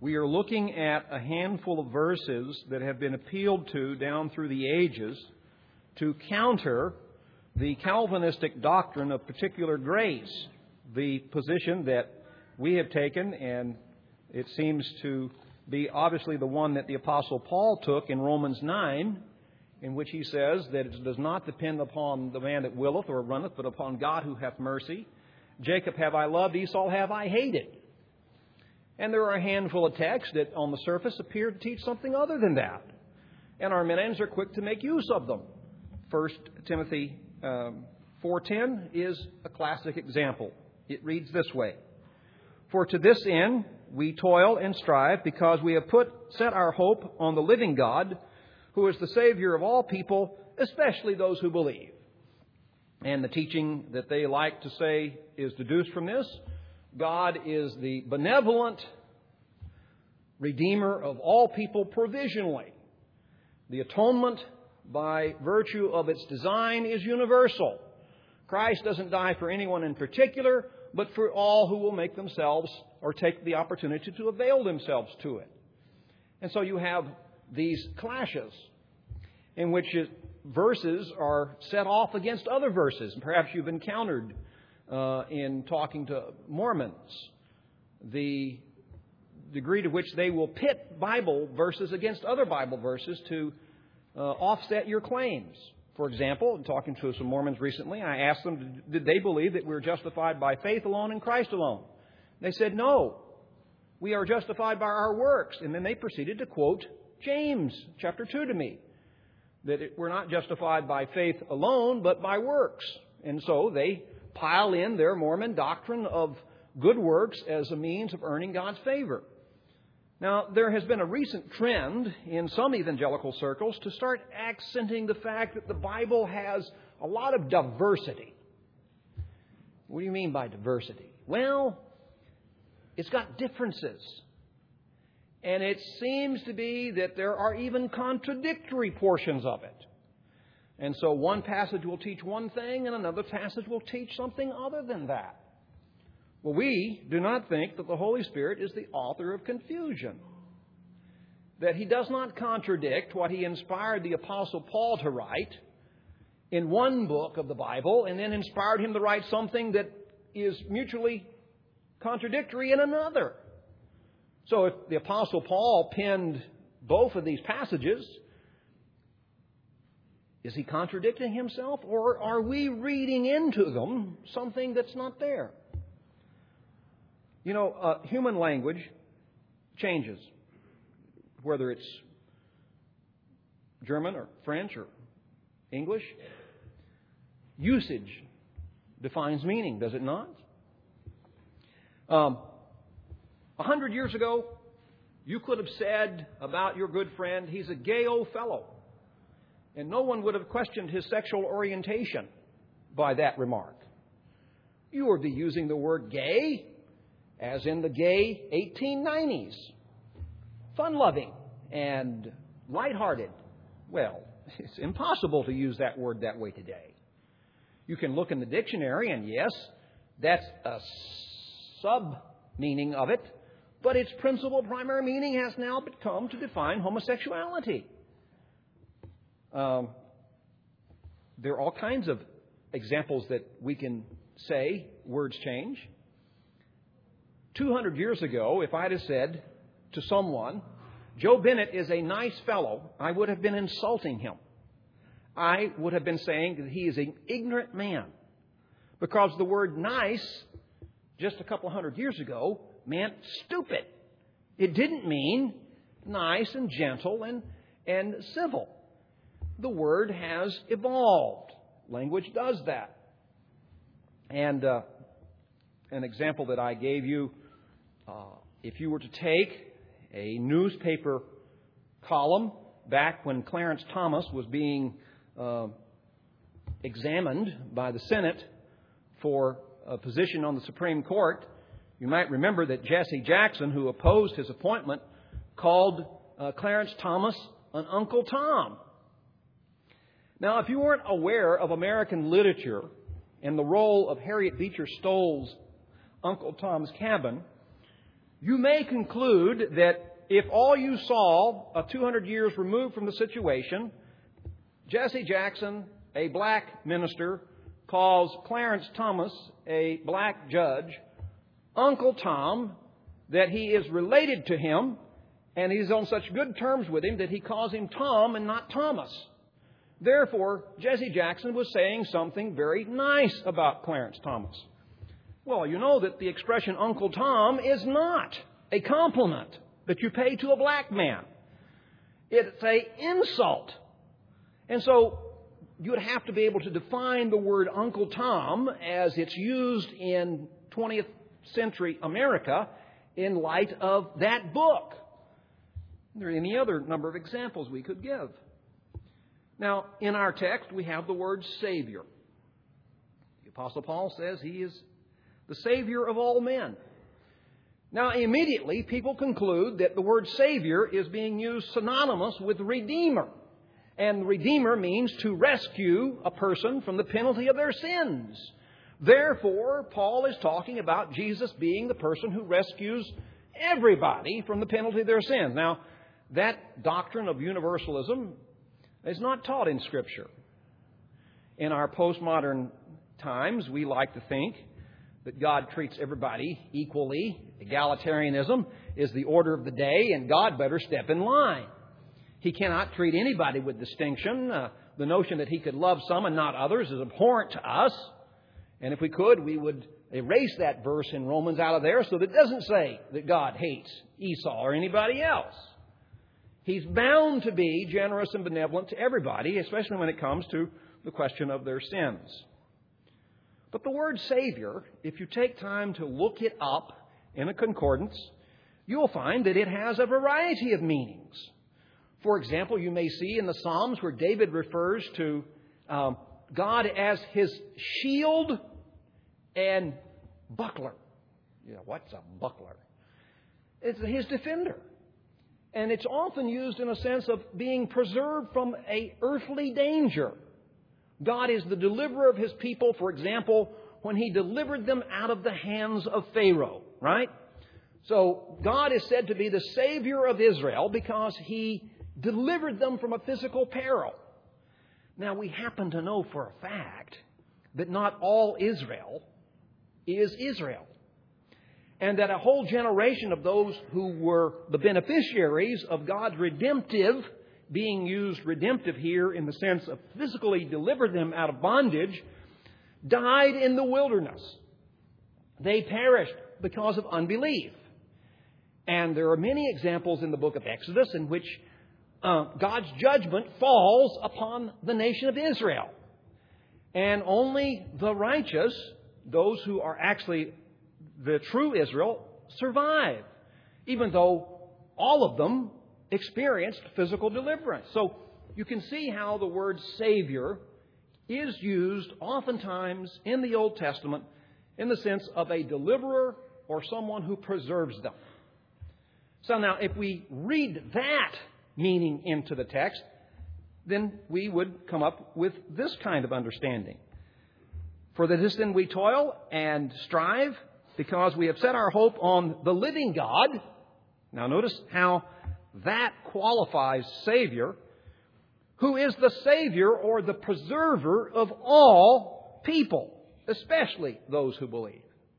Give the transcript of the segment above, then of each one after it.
We are looking at a handful of verses that have been appealed to down through the ages to counter the Calvinistic doctrine of particular grace, the position that we have taken, and it seems to be obviously the one that the Apostle Paul took in Romans 9, in which he says that it does not depend upon the man that willeth or runneth, but upon God who hath mercy. Jacob have I loved, Esau have I hated. And there are a handful of texts that on the surface appear to teach something other than that. And Arminians are quick to make use of them. 1 Timothy 4:10 is a classic example. It reads this way: For to this end we toil and strive, because we have set our hope on the living God, who is the Savior of all people, especially those who believe. And the teaching that they like to say is deduced from this: God is the benevolent Redeemer of all people provisionally. The atonement, by virtue of its design, is universal. Christ doesn't die for anyone in particular, but for all who will make themselves or take the opportunity to avail themselves to it. And so you have these clashes in which verses are set off against other verses. And perhaps you've encountered in talking to Mormons the degree to which they will pit Bible verses against other Bible verses to offset your claims. For example, in talking to some Mormons recently, I asked them, did they believe that we're justified by faith alone in Christ alone? They said, no, we are justified by our works. And then they proceeded to quote James chapter 2 to me, that we're not justified by faith alone, but by works. And so they pile in their Mormon doctrine of good works as a means of earning God's favor. Now, there has been a recent trend in some evangelical circles to start accenting the fact that the Bible has a lot of diversity. What do you mean by diversity? Well, it's got differences. And it seems to be that there are even contradictory portions of it. And so one passage will teach one thing and another passage will teach something other than that. Well, we do not think that the Holy Spirit is the author of confusion. That He does not contradict what He inspired the Apostle Paul to write in one book of the Bible and then inspired him to write something that is mutually contradictory in another. So if the Apostle Paul penned both of these passages, is he contradicting himself, or are we reading into them something that's not there? You know, human language changes, whether it's German or French or English. Usage defines meaning, does it not? 100 years ago, you could have said about your good friend, he's a gay old fellow. And no one would have questioned his sexual orientation by that remark. You would be using the word gay as in the gay 1890s. Fun-loving and lighthearted. Well, it's impossible to use that word that way today. You can look in the dictionary, and yes, that's a sub-meaning of it, but its principal primary meaning has now become to define homosexuality. There are all kinds of examples that we can say words change. 200 years ago, if I'd have said to someone, Joe Bennett is a nice fellow, I would have been insulting him. I would have been saying that he is an ignorant man. Because the word nice, just a couple hundred years ago, meant stupid. It didn't mean nice and gentle and civil. The word has evolved. Language does that. And an example that I gave you, if you were to take a newspaper column back when Clarence Thomas was being examined by the Senate for a position on the Supreme Court, you might remember that Jesse Jackson, who opposed his appointment, called Clarence Thomas an Uncle Tom. Now, if you weren't aware of American literature and the role of Harriet Beecher Stowe's Uncle Tom's Cabin, you may conclude that if all you saw 200 years removed from the situation, Jesse Jackson, a black minister, calls Clarence Thomas, a black judge, Uncle Tom, that he is related to him, and he's on such good terms with him that he calls him Tom and not Thomas. Therefore, Jesse Jackson was saying something very nice about Clarence Thomas. Well, you know that the expression Uncle Tom is not a compliment that you pay to a black man. It's an insult. And so you would have to be able to define the word Uncle Tom as it's used in 20th century America in light of that book. There are any other number of examples we could give. Now, in our text, we have the word Savior. The Apostle Paul says he is the Savior of all men. Now, immediately, people conclude that the word Savior is being used synonymous with Redeemer. And Redeemer means to rescue a person from the penalty of their sins. Therefore, Paul is talking about Jesus being the person who rescues everybody from the penalty of their sins. Now, that doctrine of universalism is not taught in Scripture. In our postmodern times, we like to think that God treats everybody equally. Egalitarianism is the order of the day, and God better step in line. He cannot treat anybody with distinction. The notion that He could love some and not others is abhorrent to us. And if we could, we would erase that verse in Romans out of there so that it doesn't say that God hates Esau or anybody else. He's bound to be generous and benevolent to everybody, especially when it comes to the question of their sins. But the word Savior, if you take time to look it up in a concordance, you'll find that it has a variety of meanings. For example, you may see in the Psalms where David refers to God as his shield and buckler. Yeah, what's a buckler? It's his defender. And it's often used in a sense of being preserved from an earthly danger. God is the deliverer of His people, for example, when He delivered them out of the hands of Pharaoh, right? So God is said to be the Savior of Israel because He delivered them from a physical peril. Now, we happen to know for a fact that not all Israel is Israel. And that a whole generation of those who were the beneficiaries of God's redemptive, being used redemptive here in the sense of physically deliver them out of bondage, died in the wilderness. They perished because of unbelief. And there are many examples in the book of Exodus in which God's judgment falls upon the nation of Israel. And only the righteous, those who are actually the true Israel, survive, even though all of them experienced physical deliverance. So you can see how the word Savior is used oftentimes in the Old Testament in the sense of a deliverer or someone who preserves them. So now, if we read that meaning into the text, then we would come up with this kind of understanding. For this then we toil and strive, because we have set our hope on the living God. Now notice how that qualifies Savior, who is the Savior or the preserver of all people, especially those who believe.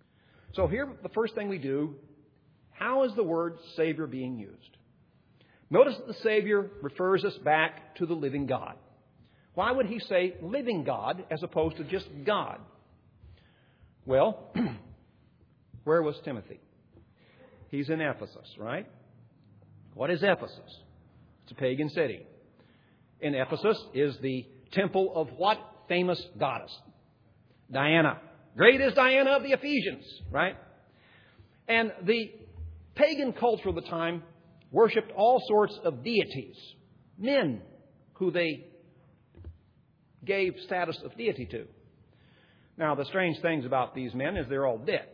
So here, the first thing we do, how is the word Savior being used? Notice that the Savior refers us back to the living God. Why would He say living God as opposed to just God? Well, where was Timothy? He's in Ephesus, right? What is Ephesus? It's a pagan city. In Ephesus is the temple of what famous goddess? Diana. Great is Diana of the Ephesians, right? And the pagan culture of the time worshipped all sorts of deities, men who they gave status of deity to. Now, the strange things about these men is they're all dead.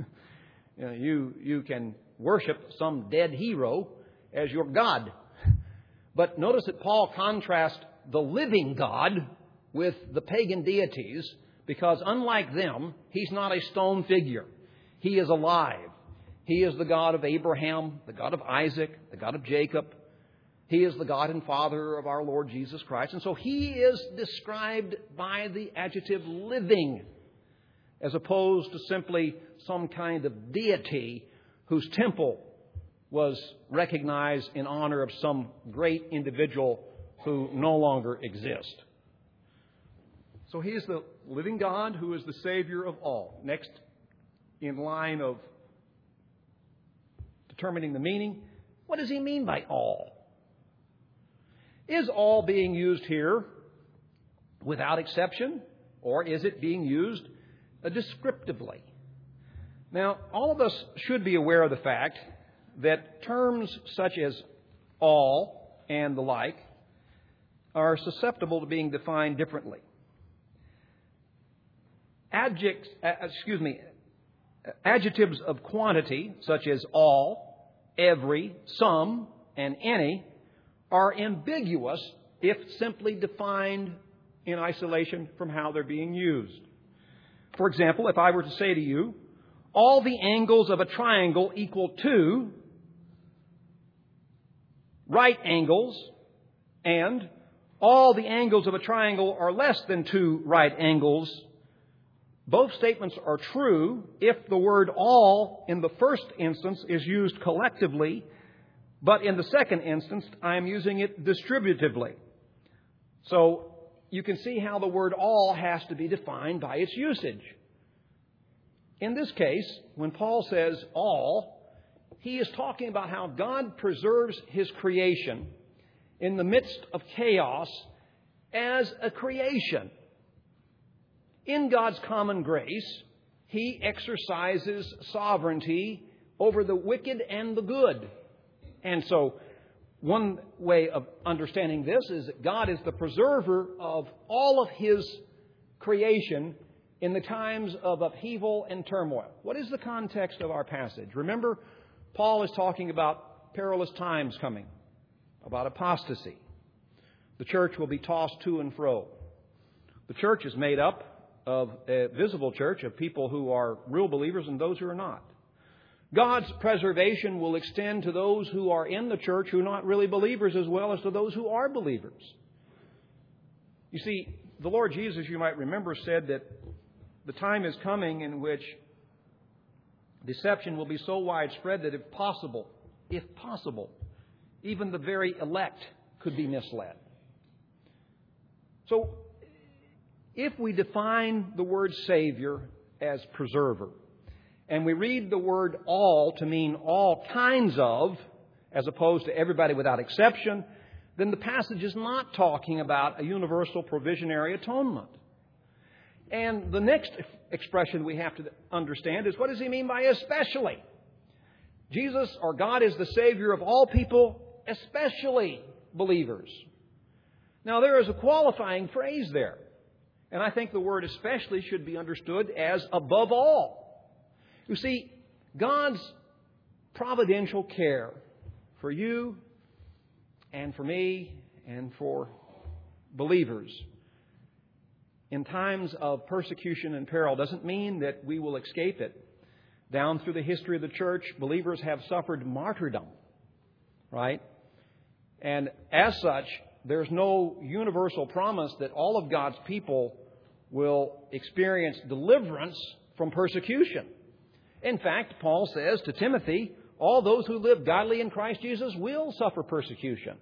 You can worship some dead hero as your God. But notice that Paul contrasts the living God with the pagan deities because unlike them, He's not a stone figure. He is alive. He is the God of Abraham, the God of Isaac, the God of Jacob. He is the God and Father of our Lord Jesus Christ. And so He is described by the adjective living, as opposed to simply some kind of deity whose temple was recognized in honor of some great individual who no longer exists. So He is the living God who is the Savior of all. Next in line of determining the meaning, what does He mean by all? Is all being used here without exception, or is it being used descriptively? Now, all of us should be aware of the fact that terms such as all and the like are susceptible to being defined differently. Adjectives of quantity, such as all, every, some, and any, are ambiguous if simply defined in isolation from how they're being used. For example, if I were to say to you, all the angles of a triangle equal 2 right angles, and all the angles of a triangle are less than 2 right angles, both statements are true if the word all in the first instance is used collectively, but in the second instance, I am using it distributively. So you can see how the word all has to be defined by its usage. In this case, when Paul says all, he is talking about how God preserves His creation in the midst of chaos as a creation. In God's common grace, He exercises sovereignty over the wicked and the good. And so, one way of understanding this is that God is the preserver of all of His creation in the times of upheaval and turmoil. What is the context of our passage? Remember, Paul is talking about perilous times coming, about apostasy. The church will be tossed to and fro. The church is made up of a visible church of people who are real believers and those who are not. God's preservation will extend to those who are in the church who are not really believers as well as to those who are believers. You see, the Lord Jesus, you might remember, said that the time is coming in which deception will be so widespread that if possible, even the very elect could be misled. So, if we define the word Savior as preserver, and we read the word all to mean all kinds of, as opposed to everybody without exception, then the passage is not talking about a universal provisionary atonement. And the next expression we have to understand is, what does he mean by especially? Jesus, or God, is the Savior of all people, especially believers. Now, there is a qualifying phrase there. And I think the word especially should be understood as above all. You see, God's providential care for you and for me and for believers in times of persecution and peril doesn't mean that we will escape it. Down through the history of the church, believers have suffered martyrdom, right? And as such, there's no universal promise that all of God's people will experience deliverance from persecution. In fact, Paul says to Timothy, all those who live godly in Christ Jesus will suffer persecution.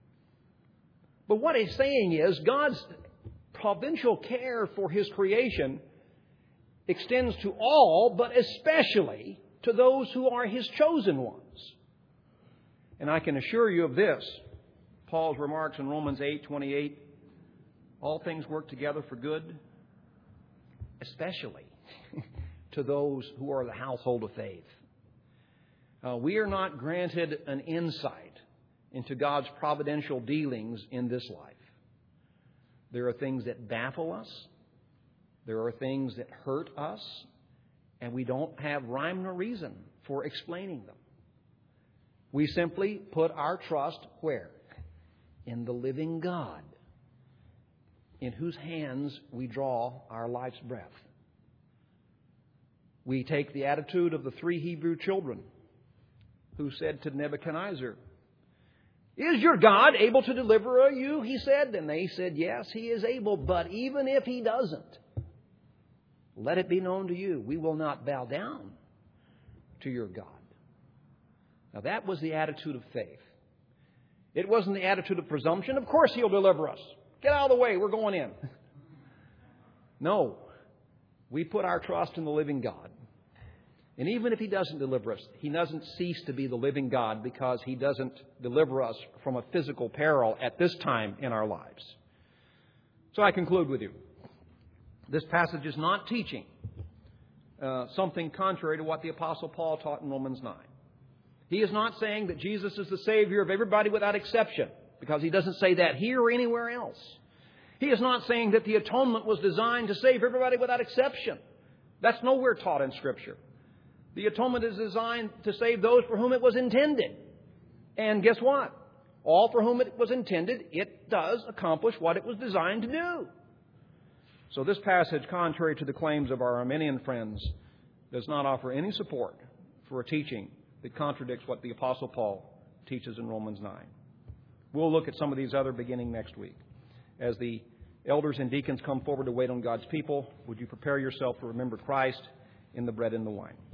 But what he's saying is God's providential care for His creation extends to all, but especially to those who are His chosen ones. And I can assure you of this. Paul's remarks in Romans 8:28, all things work together for good, especially to those who are the household of faith. We are not granted an insight into God's providential dealings in this life. There are things that baffle us. There are things that hurt us. And we don't have rhyme nor reason for explaining them. We simply put our trust where? In the living God, in whose hands we draw our life's breath. We take the attitude of the 3 Hebrew children who said to Nebuchadnezzar, "Is your God able to deliver you?" he said. And they said, "Yes, He is able, but even if He doesn't, let it be known to you, we will not bow down to your God." Now that was the attitude of faith. It wasn't the attitude of presumption. Of course He'll deliver us. Get out of the way, we're going in. No, we put our trust in the living God. And even if He doesn't deliver us, He doesn't cease to be the living God because He doesn't deliver us from a physical peril at this time in our lives. So I conclude with you. This passage is not teaching something contrary to what the Apostle Paul taught in Romans 9. He is not saying that Jesus is the Savior of everybody without exception, because He doesn't say that here or anywhere else. He is not saying that the atonement was designed to save everybody without exception. That's nowhere taught in Scripture. The atonement is designed to save those for whom it was intended. And guess what? All for whom it was intended, it does accomplish what it was designed to do. So this passage, contrary to the claims of our Arminian friends, does not offer any support for a teaching that contradicts what the Apostle Paul teaches in Romans 9. We'll look at some of these other beginning next week. As the elders and deacons come forward to wait on God's people, would you prepare yourself to remember Christ in the bread and the wine?